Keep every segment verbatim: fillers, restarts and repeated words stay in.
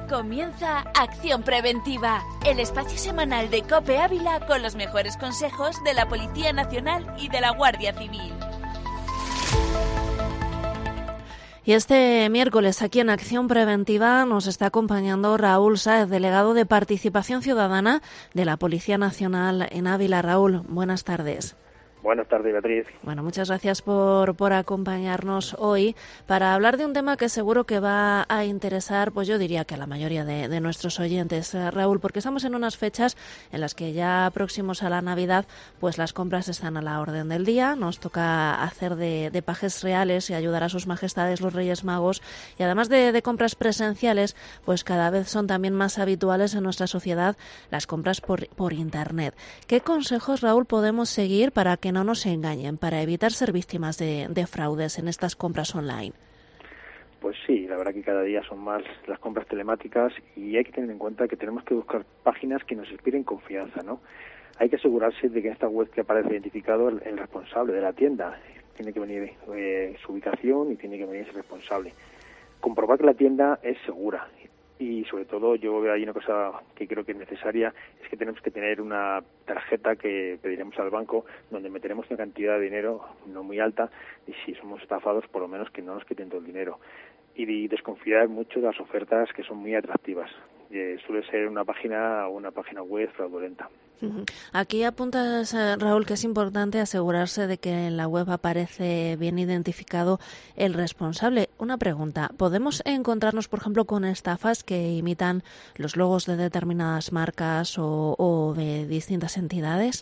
Comienza Acción Preventiva, el espacio semanal de COPE Ávila con los mejores consejos de la Policía Nacional y de la Guardia Civil. Y este miércoles aquí en Acción Preventiva nos está acompañando Raúl Sáez, delegado de Participación Ciudadana de la Policía Nacional en Ávila. Raúl, buenas tardes. Buenas tardes, Beatriz. Bueno, muchas gracias por, por acompañarnos hoy para hablar de un tema que seguro que va a interesar, pues yo diría que a la mayoría de, de nuestros oyentes, eh, Raúl, porque estamos en unas fechas en las que ya próximos a la Navidad, pues las compras están a la orden del día. Nos toca hacer de, de pajes reales y ayudar a sus majestades los Reyes Magos, y además de, de compras presenciales, pues cada vez son también más habituales en nuestra sociedad las compras por, por Internet. ¿Qué consejos, Raúl, podemos seguir para que no nos engañen, para evitar ser víctimas de, de fraudes en estas compras online? Pues sí, la verdad que cada día son más las compras telemáticas y hay que tener en cuenta que tenemos que buscar páginas que nos inspiren confianza, ¿no? Hay que asegurarse de que en esta web que aparece identificado el, el responsable de la tienda. Tiene que venir eh, su ubicación y tiene que venir ese responsable. Comprobar que la tienda es segura. Y sobre todo yo veo ahí una cosa que creo que es necesaria, es que tenemos que tener una tarjeta que pediremos al banco donde meteremos una cantidad de dinero no muy alta, y si somos estafados por lo menos que no nos quiten todo el dinero. Y desconfiar mucho de las ofertas que son muy atractivas. Eh, suele ser una página o una página web fraudulenta. Aquí apuntas, Raúl, que es importante asegurarse de que en la web aparece bien identificado el responsable. Una pregunta, ¿podemos encontrarnos, por ejemplo, con estafas que imitan los logos de determinadas marcas o, o de distintas entidades?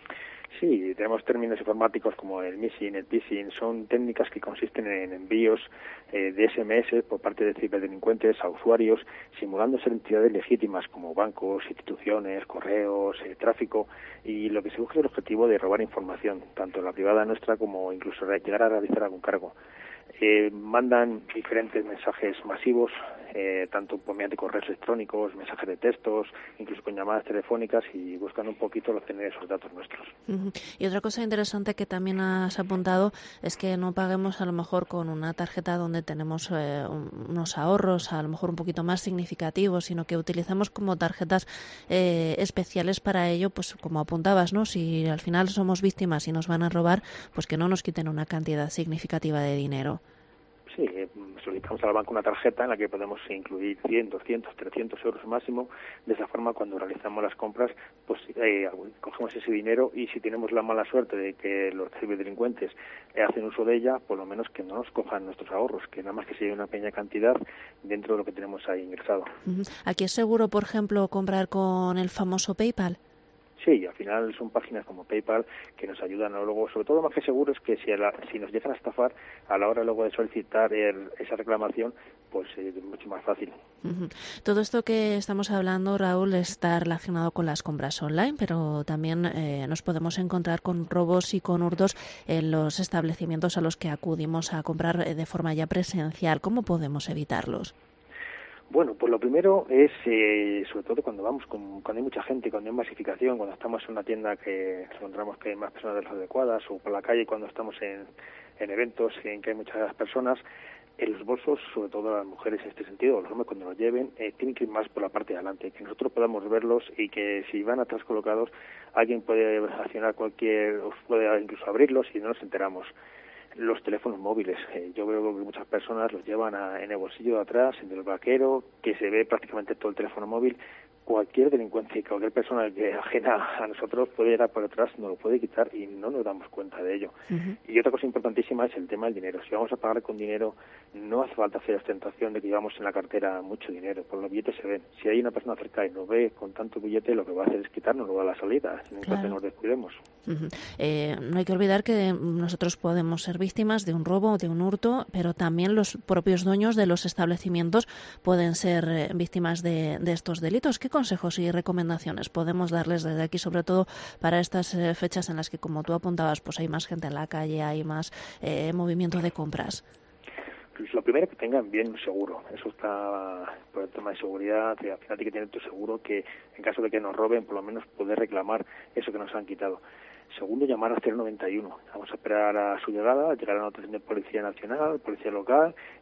Sí, tenemos términos informáticos como el mishing, el phishing, son técnicas que consisten en envíos eh, de ese eme ese por parte de ciberdelincuentes a usuarios, simulando ser entidades legítimas como bancos, instituciones, correos, eh, tráfico, y lo que se busca es el objetivo de robar información, tanto la privada nuestra como incluso llegar a realizar algún cargo. Eh, mandan diferentes mensajes masivos, eh, tanto por mediante correos electrónicos, mensajes de textos, incluso con llamadas telefónicas, y buscan un poquito obtener esos datos nuestros. Uh-huh. Y otra cosa interesante que también has apuntado es que no paguemos a lo mejor con una tarjeta donde tenemos eh, unos ahorros a lo mejor un poquito más significativos, sino que utilicemos como tarjetas eh, especiales para ello, pues como apuntabas, ¿no? Si al final somos víctimas y nos van a robar, pues que no nos quiten una cantidad significativa de dinero. Sí, solicitamos al banco una tarjeta en la que podemos incluir cien, doscientos, trescientos euros máximo. De esa forma, cuando realizamos las compras, pues eh, cogemos ese dinero, y si tenemos la mala suerte de que los ciberdelincuentes hacen uso de ella, por lo menos que no nos cojan nuestros ahorros, que nada más que sea una pequeña cantidad dentro de lo que tenemos ahí ingresado. Uh-huh. ¿Aquí es seguro, por ejemplo, comprar con el famoso PayPal? Sí, al final son páginas como PayPal que nos ayudan a luego, sobre todo más que seguro es que si, a la, si nos llegan a estafar, a la hora luego de solicitar el, esa reclamación, pues es mucho más fácil. Uh-huh. Todo esto que estamos hablando, Raúl, está relacionado con las compras online, pero también eh, nos podemos encontrar con robos y con hurtos en los establecimientos a los que acudimos a comprar de forma ya presencial. ¿Cómo podemos evitarlos? Bueno, pues lo primero es, eh, sobre todo cuando vamos, con, cuando hay mucha gente, cuando hay masificación, cuando estamos en una tienda que encontramos que hay más personas de las adecuadas, o por la calle cuando estamos en, en eventos en que hay muchas personas, en los bolsos, sobre todo las mujeres en este sentido, los hombres cuando los lleven, eh, tienen que ir más por la parte de adelante, que nosotros podamos verlos, y que si van atrás colocados, alguien puede accionar cualquier, puede incluso abrirlos y no nos enteramos. Los teléfonos móviles, eh, yo veo que muchas personas los llevan a, en el bolsillo de atrás, en el vaquero, que se ve prácticamente todo el teléfono móvil. Cualquier delincuente, cualquier persona que ajena a nosotros puede ir por detrás, nos lo puede quitar y no nos damos cuenta de ello. Uh-huh. Y otra cosa importantísima es el tema del dinero. Si vamos a pagar con dinero, no hace falta hacer ostentación de que llevamos en la cartera mucho dinero, por los billetes se ven. Si hay una persona cerca y nos ve con tanto billete, lo que va a hacer es quitarnos a la salida, sin claro. que nos descuidemos. Uh-huh. Eh, no hay que olvidar que nosotros podemos ser víctimas de un robo o de un hurto, pero también los propios dueños de los establecimientos pueden ser eh, víctimas de, de estos delitos. ¿Qué consejos y recomendaciones podemos darles desde aquí, sobre todo para estas eh, fechas en las que, como tú apuntabas, pues hay más gente en la calle, hay más eh, movimiento de compras? Pues lo primero, que tengan bien un seguro. Eso está por el tema de seguridad. Al final hay que tener tu seguro, que en caso de que nos roben, por lo menos poder reclamar eso que nos han quitado. Segundo, llamar al cero noventa y uno. Vamos a esperar a su llegada, llegará a la notación de Policía Nacional, Policía Local,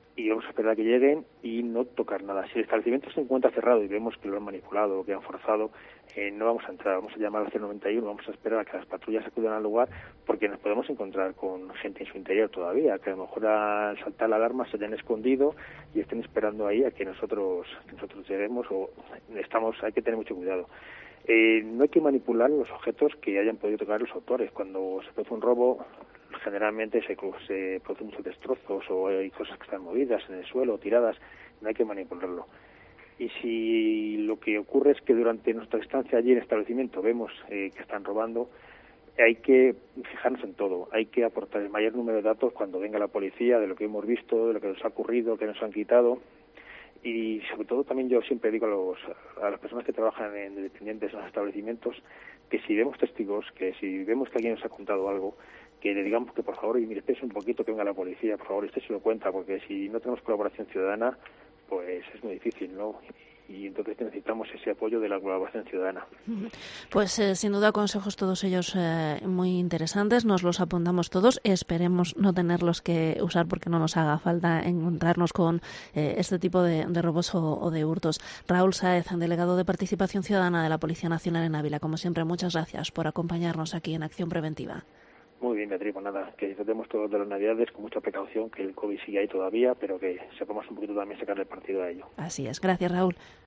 y vamos a esperar a que lleguen y no tocar nada. Si el establecimiento se encuentra cerrado y vemos que lo han manipulado o que han forzado, eh, no vamos a entrar, vamos a llamar al cero noventa y uno, vamos a esperar a que las patrullas acudan al lugar, porque nos podemos encontrar con gente en su interior todavía, que a lo mejor al saltar la alarma se hayan escondido y estén esperando ahí a que nosotros que nosotros lleguemos, o estamos, hay que tener mucho cuidado. Eh, no hay que manipular los objetos que hayan podido tocar los autores. Cuando se produce un robo, generalmente se, se producen muchos destrozos o hay cosas que están movidas en el suelo, tiradas, no hay que manipularlo. Y si lo que ocurre es que durante nuestra estancia allí en el establecimiento vemos eh, que están robando, hay que fijarnos en todo, hay que aportar el mayor número de datos cuando venga la policía de lo que hemos visto, de lo que nos ha ocurrido, que nos han quitado. Y sobre todo también yo siempre digo a, los, a las personas que trabajan en dependientes en los establecimientos que si vemos testigos, que si vemos que alguien nos ha contado algo, que le digamos que por favor, y mire, espérese un poquito que venga la policía, por favor, usted se lo cuenta, porque si no tenemos colaboración ciudadana, pues es muy difícil, ¿no? Y entonces necesitamos ese apoyo de la colaboración ciudadana. Pues eh, sin duda consejos todos ellos eh, muy interesantes, nos los apuntamos todos, esperemos no tenerlos que usar porque no nos haga falta encontrarnos con eh, este tipo de, de robos o, o de hurtos. Raúl Sáez, delegado de Participación Ciudadana de la Policía Nacional en Ávila, como siempre, muchas gracias por acompañarnos aquí en Acción Preventiva. Muy bien, Beatriz, pues nada, que disfrutemos todos de las Navidades con mucha precaución, que el COVID sigue ahí todavía, pero que sepamos un poquito también sacarle partido a ello. Así es, gracias Raúl.